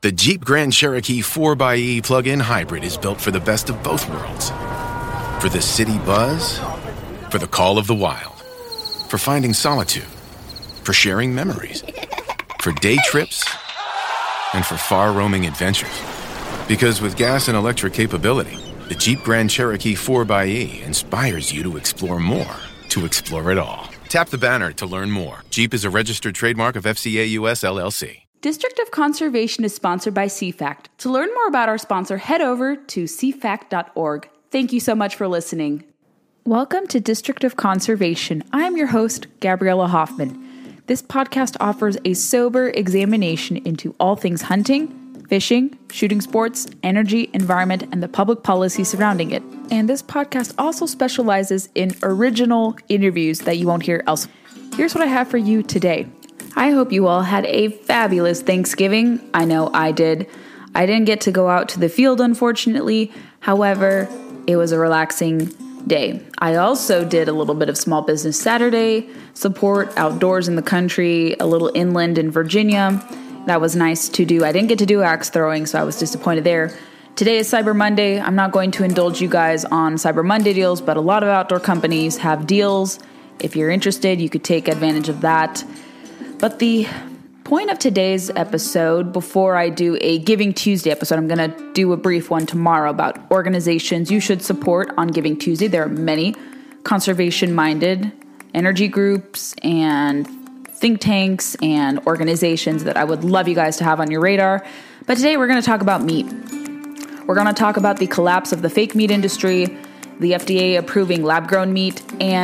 The Jeep Grand Cherokee 4xE plug-in hybrid is built for the best of both worlds. For the city buzz, for the call of the wild, for finding solitude, for sharing memories, for day trips, and for far-roaming adventures. Because with gas and electric capability, the Jeep Grand Cherokee 4xE inspires you to explore more, to explore it all. Tap the banner to learn more. Jeep is a registered trademark of FCA US LLC. District of Conservation is sponsored by CFACT. To learn more about our sponsor, head over to cfact.org. Thank you so much for listening. Welcome to District of Conservation. I am your host, Gabriella Hoffman. This podcast offers a sober examination into all things hunting, fishing, shooting sports, energy, environment, and the public policy surrounding it. And this podcast also specializes in original interviews that you won't hear elsewhere. Here's what I have for you today. I hope you all had a fabulous Thanksgiving. I know I did. I didn't get to go out to the field, unfortunately. However, it was a relaxing day. I also did a little bit of Small Business Saturday, support outdoors in the country, a little inland in Virginia. That was nice to do. I didn't get to do axe throwing, so I was disappointed there. Today is Cyber Monday. I'm not going to indulge you guys on Cyber Monday deals, but a lot of outdoor companies have deals. If you're interested, you could take advantage of that. But the point of today's episode, before I do a Giving Tuesday episode, I'm going to do a brief one tomorrow about organizations you should support on Giving Tuesday. There are many conservation-minded energy groups and think tanks and organizations that I would love you guys to have on your radar. But today we're going to talk about meat. We're going to talk about the collapse of the fake meat industry, the FDA approving lab-grown meat,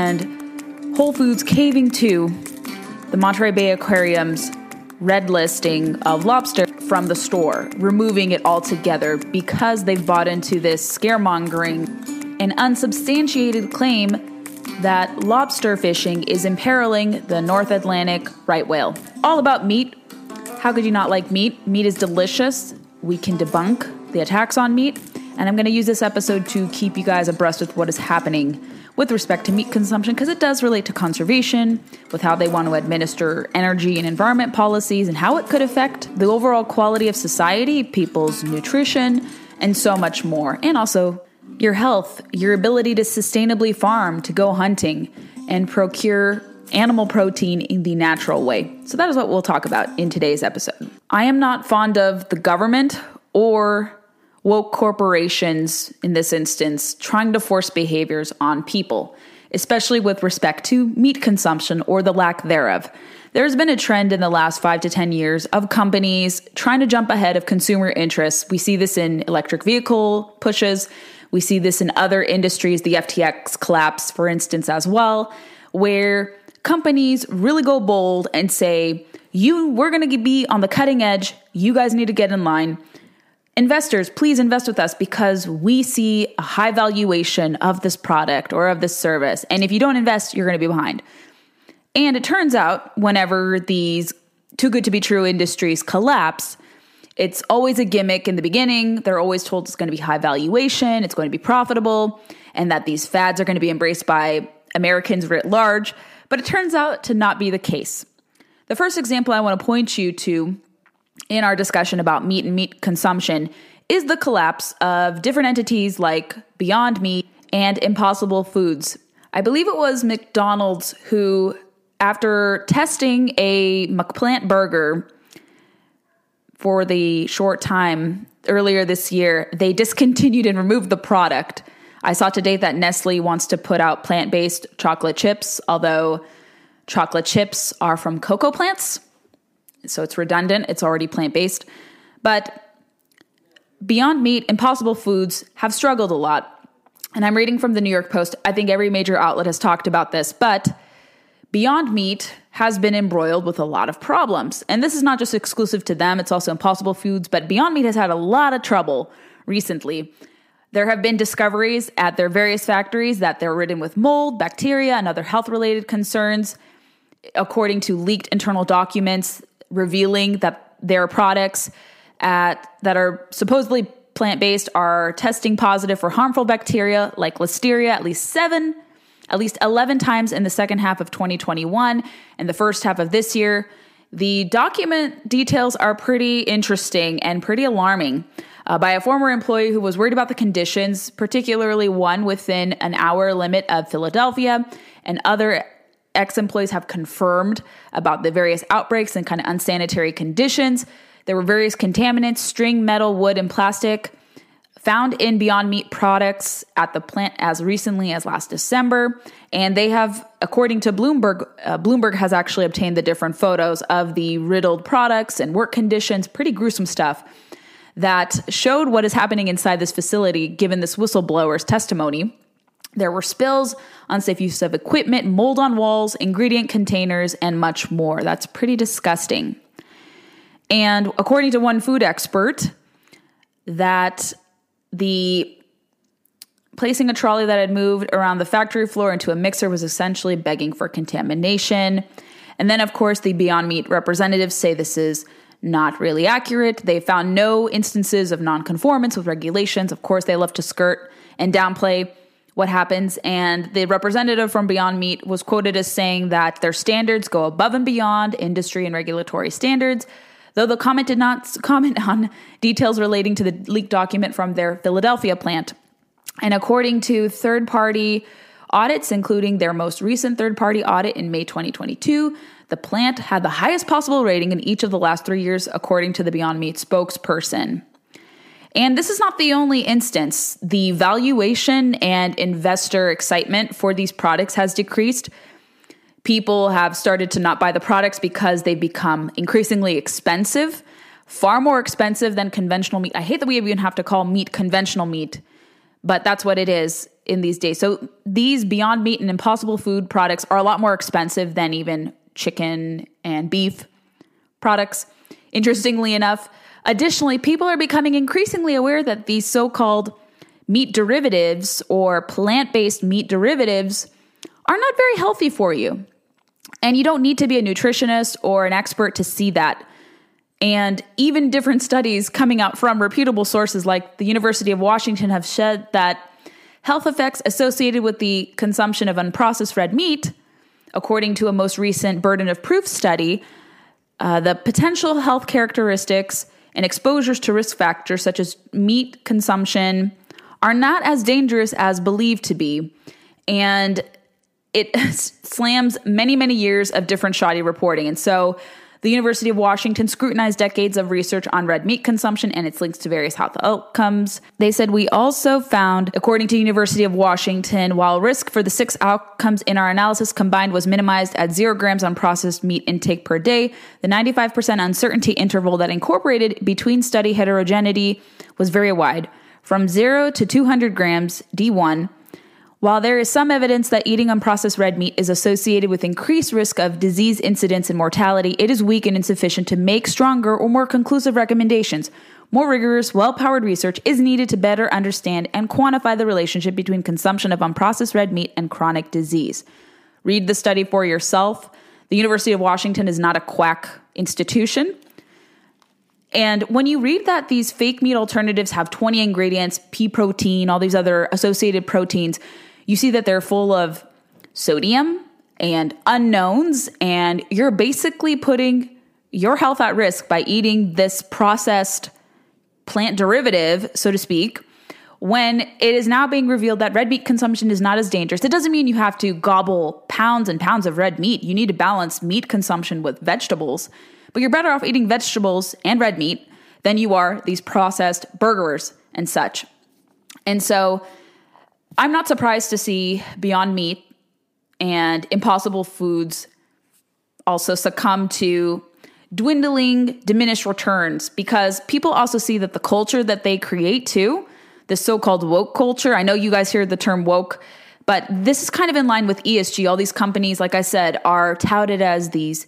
and Whole Foods caving to the Monterey Bay Aquarium's red listing of lobster from the store, removing it altogether because they've bought into this scaremongering and unsubstantiated claim that lobster fishing is imperiling the North Atlantic right whale. All about meat. How could you not like meat? Meat is delicious. We can debunk the attacks on meat. And I'm going to use this episode to keep you guys abreast with what is happening with respect to meat consumption, because it does relate to conservation, with how they want to administer energy and environment policies, and how it could affect the overall quality of society, people's nutrition, and so much more. And also your health, your ability to sustainably farm, to go hunting, and procure animal protein in the natural way. So that is what we'll talk about in today's episode. I am not fond of the government or woke corporations, in this instance, trying to force behaviors on people, especially with respect to meat consumption or the lack thereof. There's been a trend in the last 5 to 10 years of companies trying to jump ahead of consumer interests. We see this in electric vehicle pushes. We see this in other industries, the FTX collapse, for instance, as well, where companies really go bold and say, we're going to be on the cutting edge. You guys need to get in line. Investors, please invest with us because we see a high valuation of this product or of this service. And if you don't invest, you're going to be behind. And it turns out whenever these too good to be true industries collapse, it's always a gimmick in the beginning. They're always told it's going to be high valuation, it's going to be profitable, and that these fads are going to be embraced by Americans writ large. But it turns out to not be the case. The first example I want to point you to in our discussion about meat and meat consumption is the collapse of different entities like Beyond Meat and Impossible Foods. I believe it was McDonald's who, after testing a McPlant burger for the short time earlier this year, they discontinued and removed the product. I saw today that Nestle wants to put out plant-based chocolate chips, although chocolate chips are from cocoa plants. So it's redundant. It's already plant-based. But Beyond Meat, Impossible Foods have struggled a lot. And I'm reading from the New York Post. I think every major outlet has talked about this. But Beyond Meat has been embroiled with a lot of problems. And this is not just exclusive to them. It's also Impossible Foods. But Beyond Meat has had a lot of trouble recently. There have been discoveries at their various factories that they're ridden with mold, bacteria, and other health-related concerns. According to leaked internal documents revealing that their products that are supposedly plant-based are testing positive for harmful bacteria like Listeria at least 11 times in the second half of 2021 and the first half of this year. The document details are pretty interesting and pretty alarming. By a former employee who was worried about the conditions, particularly one within an hour limit of Philadelphia, and other ex-employees have confirmed about the various outbreaks and kind of unsanitary conditions. There were various contaminants, string, metal, wood, and plastic found in Beyond Meat products at the plant as recently as last December. And they have, according to Bloomberg, Bloomberg has actually obtained the different photos of the riddled products and work conditions, pretty gruesome stuff, that showed what is happening inside this facility, given this whistleblower's testimony. There were spills, unsafe use of equipment, mold on walls, ingredient containers, and much more. That's pretty disgusting. And according to one food expert, that the placing a trolley that had moved around the factory floor into a mixer was essentially begging for contamination. And then, of course, the Beyond Meat representatives say this is not really accurate. They found no instances of non-conformance with regulations. Of course, they love to skirt and downplay what happens. And the representative from Beyond Meat was quoted as saying that their standards go above and beyond industry and regulatory standards, though the comment did not comment on details relating to the leaked document from their Philadelphia plant. And according to third-party audits, including their most recent third-party audit in May 2022, the plant had the highest possible rating in each of the last 3 years, according to the Beyond Meat spokesperson. And this is not the only instance. The valuation and investor excitement for these products has decreased. People have started to not buy the products because they've become increasingly expensive, far more expensive than conventional meat. I hate that we even have to call meat conventional meat, but that's what it is in these days. So these Beyond Meat and Impossible Food products are a lot more expensive than even chicken and beef products, interestingly enough. Additionally, people are becoming increasingly aware that these so-called meat derivatives or plant-based meat derivatives are not very healthy for you. And you don't need to be a nutritionist or an expert to see that. And even different studies coming out from reputable sources like the University of Washington have said that health effects associated with the consumption of unprocessed red meat, according to a most recent burden of proof study, the potential health characteristics and exposures to risk factors such as meat consumption are not as dangerous as believed to be. And it slams many, many years of different shoddy reporting. And so the University of Washington scrutinized decades of research on red meat consumption and its links to various health outcomes. They said, we also found, according to University of Washington, while risk for the 6 outcomes in our analysis combined was minimized at 0 grams on processed meat intake per day, the 95% uncertainty interval that incorporated between study heterogeneity was very wide, from 0 to 200 grams D1. While there is some evidence that eating unprocessed red meat is associated with increased risk of disease incidence and mortality, it is weak and insufficient to make stronger or more conclusive recommendations. More rigorous, well-powered research is needed to better understand and quantify the relationship between consumption of unprocessed red meat and chronic disease. Read the study for yourself. The University of Washington is not a quack institution. And when you read that these fake meat alternatives have 20 ingredients, pea protein, all these other associated proteins, you see that they're full of sodium and unknowns, and you're basically putting your health at risk by eating this processed plant derivative, so to speak, when it is now being revealed that red meat consumption is not as dangerous. It doesn't mean you have to gobble pounds and pounds of red meat. You need to balance meat consumption with vegetables, but you're better off eating vegetables and red meat than you are these processed burgers and such. And so I'm not surprised to see Beyond Meat and Impossible Foods also succumb to dwindling, diminished returns, because people also see that the culture that they create too, the so-called woke culture. I know you guys hear the term woke, but this is kind of in line with ESG. All these companies, like I said, are touted as these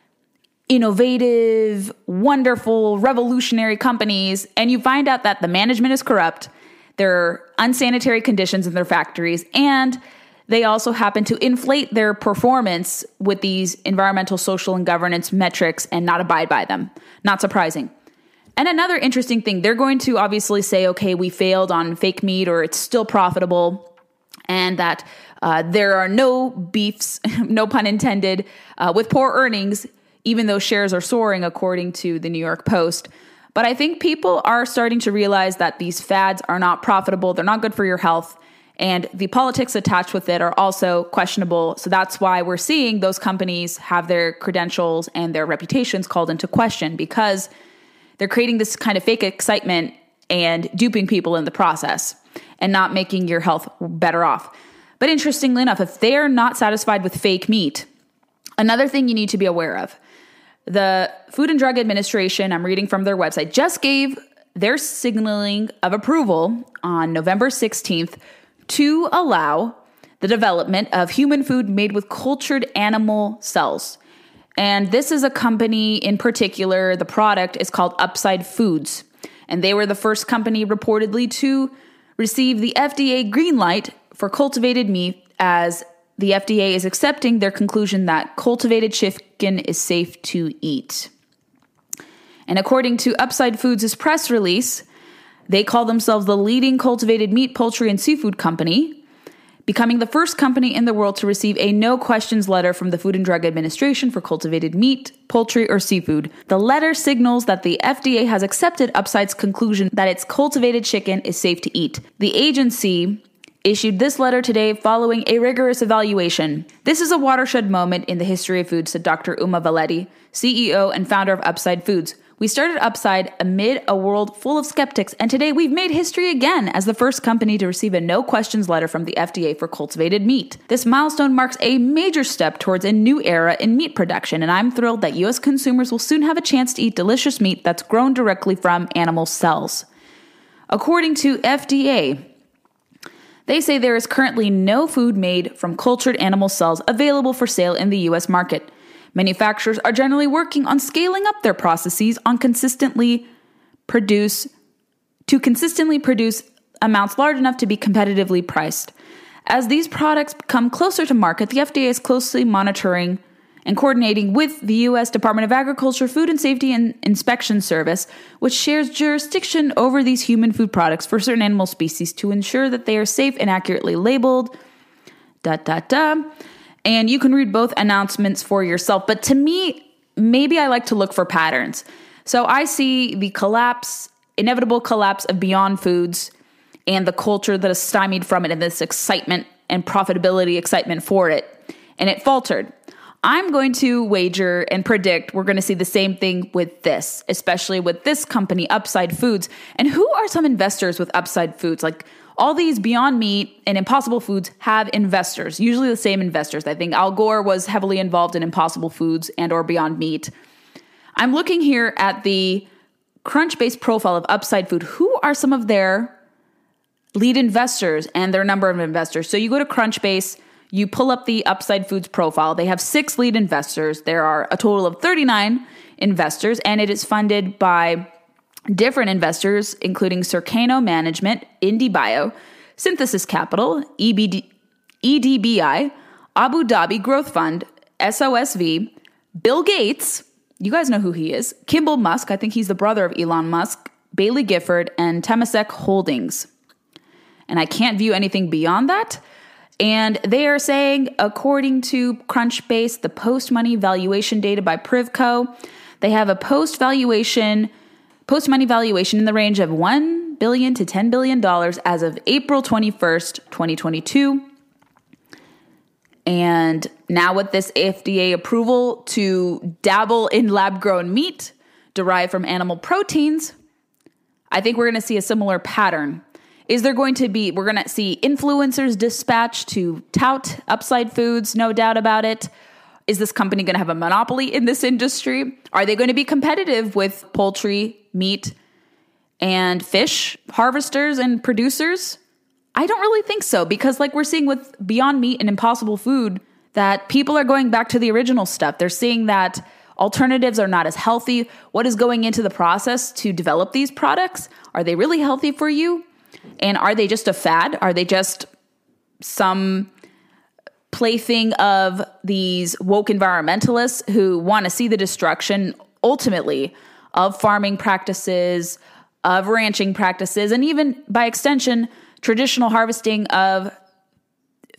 innovative, wonderful, revolutionary companies, and you find out that the management is corrupt. There are unsanitary conditions in their factories, and they also happen to inflate their performance with these environmental, social, and governance metrics and not abide by them. Not surprising. And another interesting thing, they're going to obviously say, okay, we failed on fake meat, or it's still profitable, and that there are no beefs, no pun intended, with poor earnings, even though shares are soaring, according to the New York Post. But I think people are starting to realize that these fads are not profitable. They're not good for your health. And the politics attached with it are also questionable. So that's why we're seeing those companies have their credentials and their reputations called into question, because they're creating this kind of fake excitement and duping people in the process and not making your health better off. But interestingly enough, if they're not satisfied with fake meat, another thing you need to be aware of, the Food and Drug Administration, I'm reading from their website, just gave their signaling of approval on November 16th to allow the development of human food made with cultured animal cells. And this is a company in particular, the product is called Upside Foods. And they were the first company reportedly to receive the FDA green light for cultivated meat, as the FDA is accepting their conclusion that cultivated chicken is safe to eat. And according to Upside Foods' press release, they call themselves the leading cultivated meat, poultry, and seafood company, becoming the first company in the world to receive a no questions letter from the Food and Drug Administration for cultivated meat, poultry, or seafood. The letter signals that the FDA has accepted Upside's conclusion that its cultivated chicken is safe to eat. The agency issued this letter today following a rigorous evaluation. This is a watershed moment in the history of food, said Dr. Uma Valeti, CEO and founder of Upside Foods. We started Upside amid a world full of skeptics, and today we've made history again as the first company to receive a no questions letter from the FDA for cultivated meat. This milestone marks a major step towards a new era in meat production, and I'm thrilled that U.S. consumers will soon have a chance to eat delicious meat that's grown directly from animal cells. According to FDA, they say there is currently no food made from cultured animal cells available for sale in the U.S. market. Manufacturers are generally working on scaling up their processes on consistently produce amounts large enough to be competitively priced. As these products come closer to market, the FDA is closely monitoring and coordinating with the U.S. Department of Agriculture, Food and Safety and Inspection Service, which shares jurisdiction over these human food products for certain animal species to ensure that they are safe and accurately labeled. And you can read both announcements for yourself. But to me, maybe I like to look for patterns. So I see the inevitable collapse of Beyond Foods and the culture that is stymied from it and this excitement and profitability excitement for it. And it faltered. I'm going to wager and predict we're going to see the same thing with this, especially with this company, Upside Foods. And who are some investors with Upside Foods? Like, all these Beyond Meat and Impossible Foods have investors, usually the same investors. I think Al Gore was heavily involved in Impossible Foods and or Beyond Meat. I'm looking here at the Crunchbase profile of Upside Food. Who are some of their lead investors and their number of investors? So you go to Crunchbase, you pull up the Upside Foods profile. They have 6 lead investors. There are a total of 39 investors, and it is funded by different investors, including Cercano Management, IndieBio, Synthesis Capital, EDBI, Abu Dhabi Growth Fund, SOSV, Bill Gates, you guys know who he is, Kimball Musk, I think he's the brother of Elon Musk, Bailey Gifford, and Temasek Holdings. And I can't view anything beyond that. And they are saying, according to Crunchbase, the post-money valuation data by Privco, they have a post-money valuation in the range of $1 billion to $10 billion as of April 21st, 2022. And now with this FDA approval to dabble in lab-grown meat derived from animal proteins, I think we're going to see a similar pattern. We're going to see influencers dispatched to tout Upside Foods, no doubt about it. Is this company going to have a monopoly in this industry? Are they going to be competitive with poultry, meat, and fish harvesters and producers? I don't really think so, because like we're seeing with Beyond Meat and Impossible Food, that people are going back to the original stuff. They're seeing that alternatives are not as healthy. What is going into the process to develop these products? Are they really healthy for you? And are they just a fad? Are they just some plaything of these woke environmentalists who want to see the destruction, ultimately, of farming practices, of ranching practices, and even, by extension, traditional harvesting of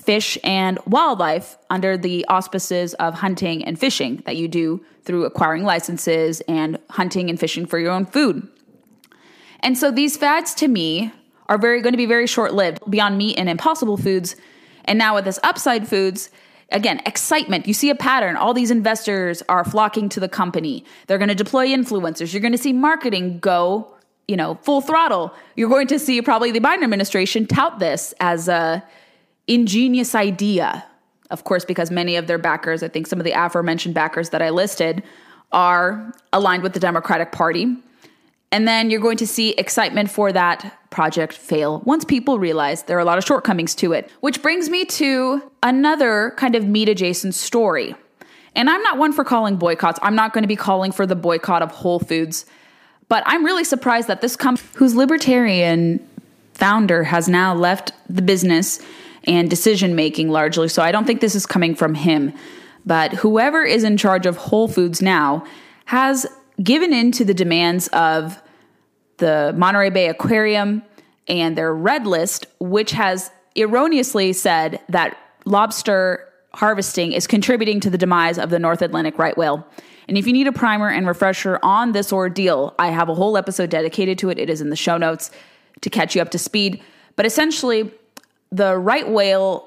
fish and wildlife under the auspices of hunting and fishing that you do through acquiring licenses and hunting and fishing for your own food. And so these fads to me are going to be very short-lived. Beyond Meat and Impossible Foods, and now with this Upside Foods, again, excitement. You see a pattern. All these investors are flocking to the company. They're going to deploy influencers. You're going to see marketing go, full throttle. You're going to see probably the Biden administration tout this as a ingenious idea. Of course, because many of their backers, I think some of the aforementioned backers that I listed, are aligned with the Democratic Party. And then you're going to see excitement for that project fail once people realize there are a lot of shortcomings to it. Which brings me to another kind of meat adjacent story. And I'm not one for calling boycotts. I'm not going to be calling for the boycott of Whole Foods. But I'm really surprised that this company, whose libertarian founder has now left the business and decision making largely, so I don't think this is coming from him. But whoever is in charge of Whole Foods now has given in to the demands of the Monterey Bay Aquarium and their red list, which has erroneously said that lobster harvesting is contributing to the demise of the North Atlantic right whale. And if you need a primer and refresher on this ordeal, I have a whole episode dedicated to it. It is in the show notes to catch you up to speed. But essentially, the right whale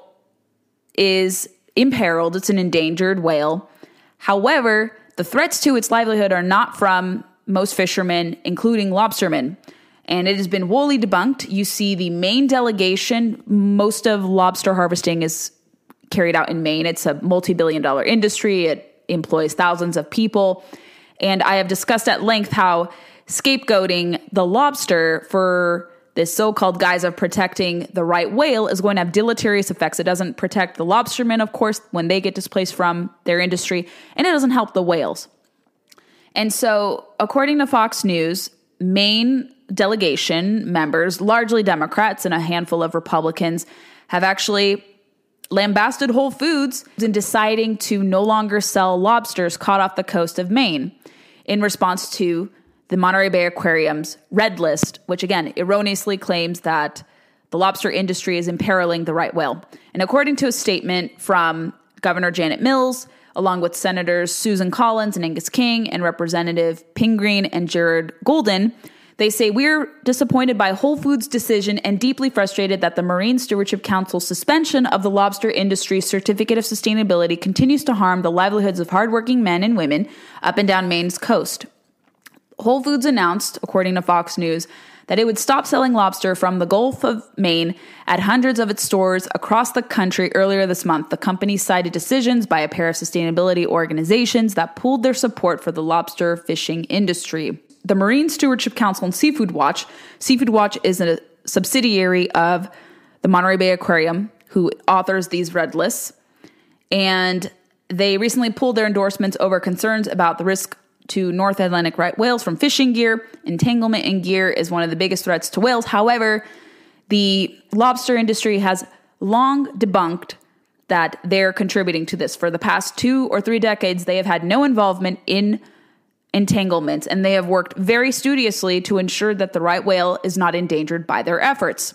is imperiled. It's an endangered whale. However, the threats to its livelihood are not from most fishermen, including lobstermen. And it has been wholly debunked. You see the Maine delegation, most of lobster harvesting is carried out in Maine. It's a multi-billion-dollar industry. It employs thousands of people. And I have discussed at length how scapegoating the lobster for this so-called guise of protecting the right whale is going to have deleterious effects. It doesn't protect the lobstermen, of course, when they get displaced from their industry, and it doesn't help the whales. And so, according to Fox News, Maine delegation members, largely Democrats and a handful of Republicans, have actually lambasted Whole Foods in deciding to no longer sell lobsters caught off the coast of Maine in response to the Monterey Bay Aquarium's red list, which again erroneously claims that the lobster industry is imperiling the right whale. And according to a statement from Governor Janet Mills, along with Senators Susan Collins and Angus King and Representative Pingreen and Jared Golden, they say, "We're disappointed by Whole Foods' decision and deeply frustrated that the Marine Stewardship Council's suspension of the lobster industry's certificate of sustainability continues to harm the livelihoods of hardworking men and women up and down Maine's coast." Whole Foods announced, according to Fox News, that it would stop selling lobster from the Gulf of Maine at hundreds of its stores across the country earlier this month. The company cited decisions by a pair of sustainability organizations that pooled their support for the lobster fishing industry. The Marine Stewardship Council and Seafood Watch is a subsidiary of the Monterey Bay Aquarium, who authors these red lists, and they recently pulled their endorsements over concerns about the risk to North Atlantic right whales from fishing gear. Entanglement in gear is one of the biggest threats to whales. However, the lobster industry has long debunked that they're contributing to this. For the past 2 or 3 decades, they have had no involvement in entanglements, and they have worked very studiously to ensure that the right whale is not endangered by their efforts.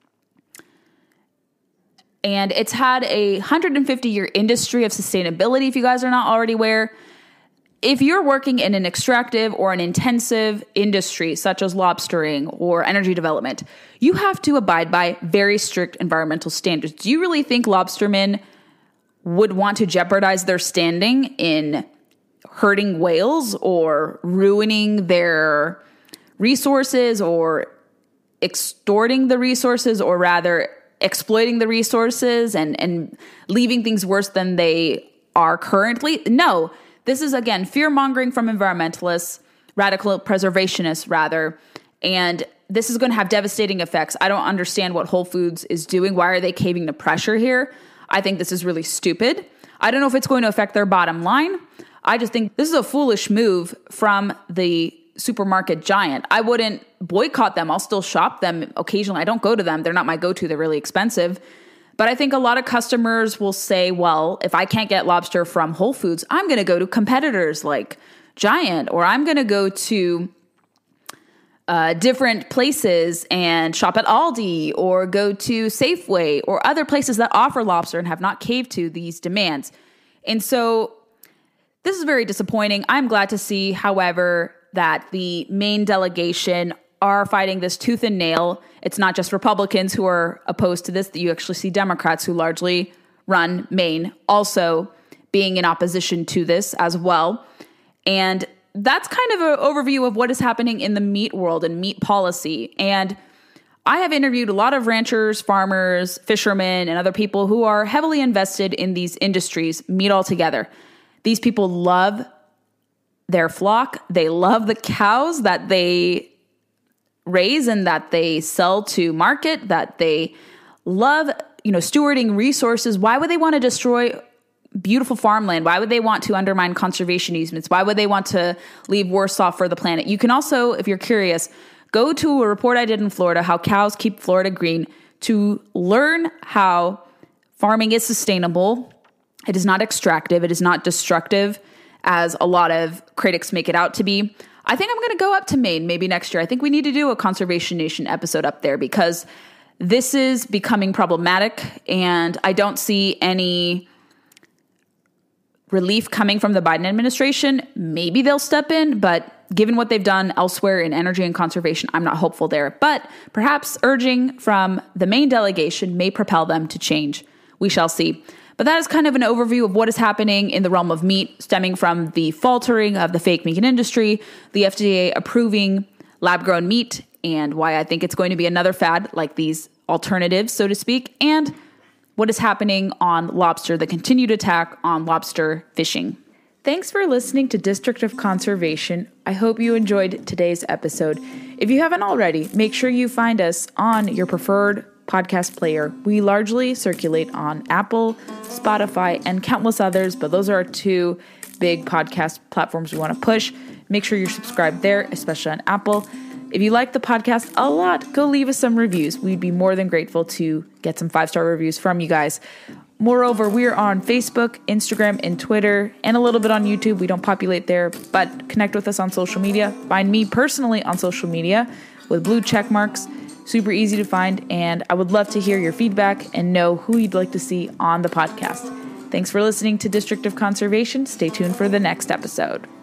And it's had a 150-year industry of sustainability, if you guys are not already aware. If you're working in an extractive or an intensive industry, such as lobstering or energy development, you have to abide by very strict environmental standards. Do you really think lobstermen would want to jeopardize their standing in hurting whales or ruining their resources or extorting the resources, or rather exploiting the resources and leaving things worse than they are currently? No. This is, again, fear-mongering from environmentalists, radical preservationists, rather, and this is going to have devastating effects. I don't understand what Whole Foods is doing. Why are they caving to pressure here? I think this is really stupid. I don't know if it's going to affect their bottom line. I just think this is a foolish move from the supermarket giant. I wouldn't boycott them. I'll still shop them occasionally. I don't go to them. They're not my go-to. They're really expensive. But I think a lot of customers will say, well, if I can't get lobster from Whole Foods, I'm going to go to competitors like Giant, or I'm going to go to different places and shop at Aldi or go to Safeway or other places that offer lobster and have not caved to these demands. And so this is very disappointing. I'm glad to see, however, that the Maine delegation are fighting this tooth and nail. It's not just Republicans who are opposed to this, that you actually see Democrats who largely run Maine also being in opposition to this as well. And that's kind of an overview of what is happening in the meat world and meat policy. And I have interviewed a lot of ranchers, farmers, fishermen, and other people who are heavily invested in these industries, meat altogether. These people love their flock. They love the cows that they raise and that they sell to market, that they love, stewarding resources. Why would they want to destroy beautiful farmland? Why would they want to undermine conservation easements? Why would they want to leave worse off for the planet? You can also, if you're curious, go to a report I did in Florida, How Cows Keep Florida Green, to learn how farming is sustainable. It is not extractive. It is not destructive, as a lot of critics make it out to be. I think I'm going to go up to Maine maybe next year. I think we need to do a Conservation Nation episode up there because this is becoming problematic, and I don't see any relief coming from the Biden administration. Maybe they'll step in, but given what they've done elsewhere in energy and conservation, I'm not hopeful there. But perhaps urging from the Maine delegation may propel them to change. We shall see. But that is kind of an overview of what is happening in the realm of meat, stemming from the faltering of the fake meat industry, the FDA approving lab-grown meat, and why I think it's going to be another fad like these alternatives, so to speak, and what is happening on lobster, the continued attack on lobster fishing. Thanks for listening to District of Conservation. I hope you enjoyed today's episode. If you haven't already, make sure you find us on your preferred podcast player. We largely circulate on Apple, Spotify, and countless others, but those are our two big podcast platforms we want to push. Make sure you're subscribed there, especially on Apple. If you like the podcast a lot, go leave us some reviews. We'd be more than grateful to get some 5-star reviews from you guys. Moreover, we are on Facebook, Instagram, and Twitter, and a little bit on YouTube. We don't populate there, but connect with us on social media. Find me personally on social media with blue check marks. Super easy to find, and I would love to hear your feedback and know who you'd like to see on the podcast. Thanks for listening to District of Conservation. Stay tuned for the next episode.